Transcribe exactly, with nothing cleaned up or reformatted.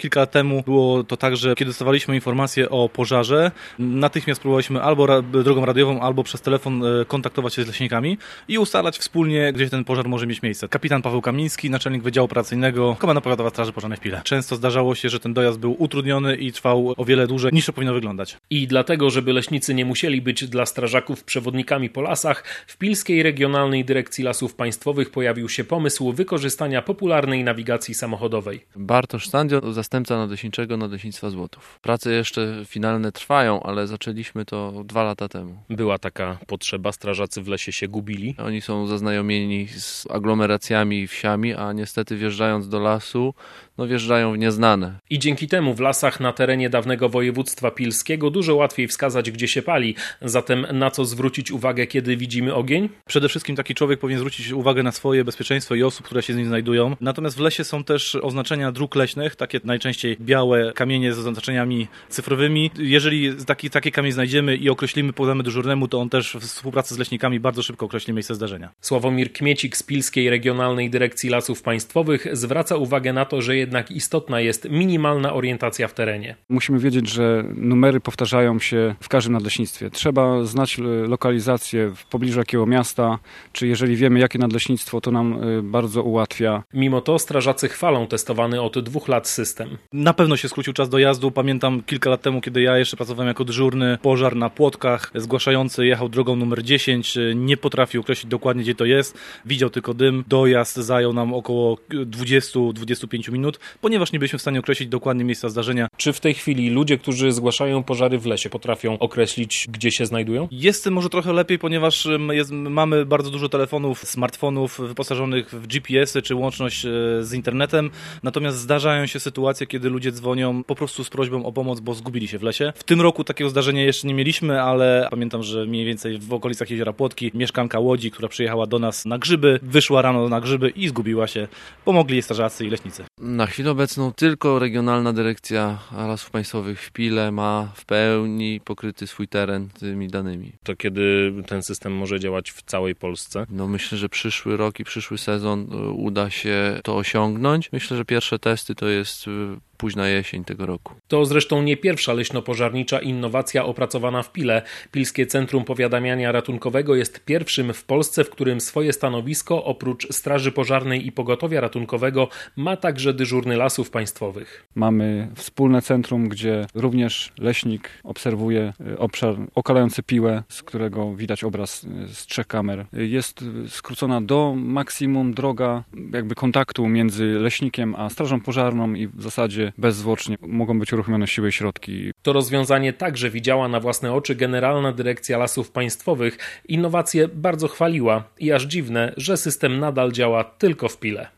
Kilka lat temu było to tak, że kiedy dostawaliśmy informację o pożarze, natychmiast próbowaliśmy albo ra- drogą radiową, albo przez telefon e, kontaktować się z leśnikami i ustalać wspólnie, gdzie ten pożar może mieć miejsce. Kapitan Paweł Kamiński, naczelnik Wydziału Operacyjnego Komenda Powiatowa Straży Pożarnej w Pile. Często zdarzało się, że ten dojazd był utrudniony i trwał o wiele dłużej niż to powinno wyglądać. I dlatego, żeby leśnicy nie musieli być dla strażaków przewodnikami po lasach, w Pilskiej Regionalnej Dyrekcji Lasów Państwowych pojawił się pomysł wykorzystania popularnej nawigacji samochodowej. Bartosz Sandzio, zastępca nadleśniczego Nadleśnictwa Złotów. Prace jeszcze finalne trwają, ale zaczęliśmy to dwa lata temu. Była taka potrzeba, strażacy w lesie się gubili. Oni są zaznajomieni z aglomeracjami i wsiami, a niestety wjeżdżając do lasu, no wjeżdżają w nieznane. I dzięki temu w lasach na terenie dawnego województwa pilskiego dużo łatwiej wskazać, gdzie się pali. Zatem na co zwrócić uwagę, kiedy widzimy ogień? Przede wszystkim taki człowiek powinien zwrócić uwagę na swoje bezpieczeństwo i osób, które się z nim znajdują. Natomiast w lesie są też oznaczenia dróg leśnych, takie najczęściej białe kamienie z oznaczeniami cyfrowymi. Jeżeli taki, taki kamień znajdziemy i określimy, podamy dyżurnemu, to on też w współpracy z leśnikami bardzo szybko określi miejsce zdarzenia. Sławomir Kmiecik z Pilskiej Regionalnej Dyrekcji Lasów Państwowych zwraca uwagę na to, że jednak istotna jest minimalna orientacja w terenie. Musimy wiedzieć, że numery powtarzają się w każdym nadleśnictwie. Trzeba znać lokalizację w pobliżu jakiego miasta, czy jeżeli wiemy, jakie nadleśnictwo, to nam bardzo ułatwia. Mimo to strażacy chwalą testowany od dwóch lat system. Na pewno się skrócił czas dojazdu. Pamiętam kilka lat temu, kiedy ja jeszcze pracowałem jako dyżurny, pożar na Płotkach. Zgłaszający jechał drogą numer dziesięć, nie potrafił określić dokładnie, gdzie to jest. Widział tylko dym. Dojazd zajął nam około dwadzieścia do dwudziestu pięciu minut, ponieważ nie byliśmy w stanie określić dokładnie miejsca zdarzenia. Czy w tej chwili ludzie, którzy zgłaszają pożary w lesie, potrafią określić, gdzie się znajdują? Jest z tym może trochę lepiej, ponieważ jest, mamy bardzo dużo telefonów, smartfonów wyposażonych w G P S y czy łączność z internetem, natomiast zdarzają się sytuacje, kiedy ludzie dzwonią po prostu z prośbą o pomoc, bo zgubili się w lesie. W tym roku takiego zdarzenia jeszcze nie mieliśmy, ale pamiętam, że mniej więcej w okolicach jeziora Płotki mieszkanka Łodzi, która przyjechała do nas na grzyby, wyszła rano na grzyby i zgubiła się. Pomogli jej strażacy i leśnicy. Na chwilę obecną tylko Regionalna Dyrekcja Lasów Państwowych w Pile ma w pełni pokryty swój teren tymi danymi. To kiedy ten system może działać w całej Polsce? No myślę, że przyszły rok i przyszły sezon uda się to osiągnąć. Myślę, że pierwsze testy to jest późna jesień tego roku. To zresztą nie pierwsza leśnopożarnicza innowacja opracowana w Pile. Pilskie Centrum Powiadamiania Ratunkowego jest pierwszym w Polsce, w którym swoje stanowisko oprócz Straży Pożarnej i Pogotowia Ratunkowego ma także dyżurny Lasów Państwowych. Mamy wspólne centrum, gdzie również leśnik obserwuje obszar okalający Piłę, z którego widać obraz z trzech kamer. Jest skrócona do maksimum droga jakby kontaktu między leśnikiem a strażą pożarną i w zasadzie bezzwłocznie mogą być uruchomione siły i środki. To rozwiązanie także widziała na własne oczy Generalna Dyrekcja Lasów Państwowych. Innowacje bardzo chwaliła i aż dziwne, że system nadal działa tylko w Pile.